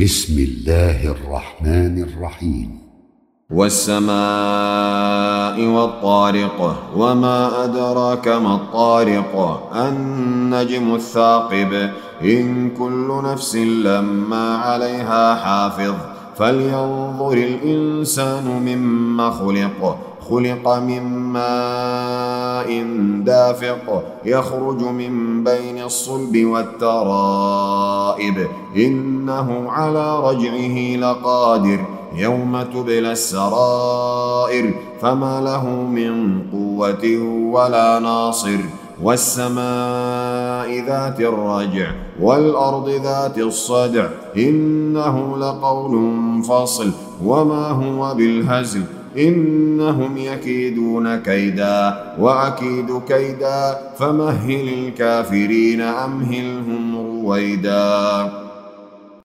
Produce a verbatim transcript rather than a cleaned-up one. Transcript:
بسم الله الرحمن الرحيم. والسماء والطارق وما أدراك ما الطارق النجم الثاقب إن كل نفس لما عليها حافظ فلينظر الإنسان مما خلق خلق من ماء دافق يخرج من بين الصلب والترائب إنه على رجعه لقادر يوم تبلى السرائر فما له من قوة ولا ناصر والسماء ذات الرجع والأرض ذات الصدع إنه لقول فصل وما هو بالهزل إنهم يكيدون كيدا وأكيد كيدا فمهل الكافرين أمهلهم رويدا.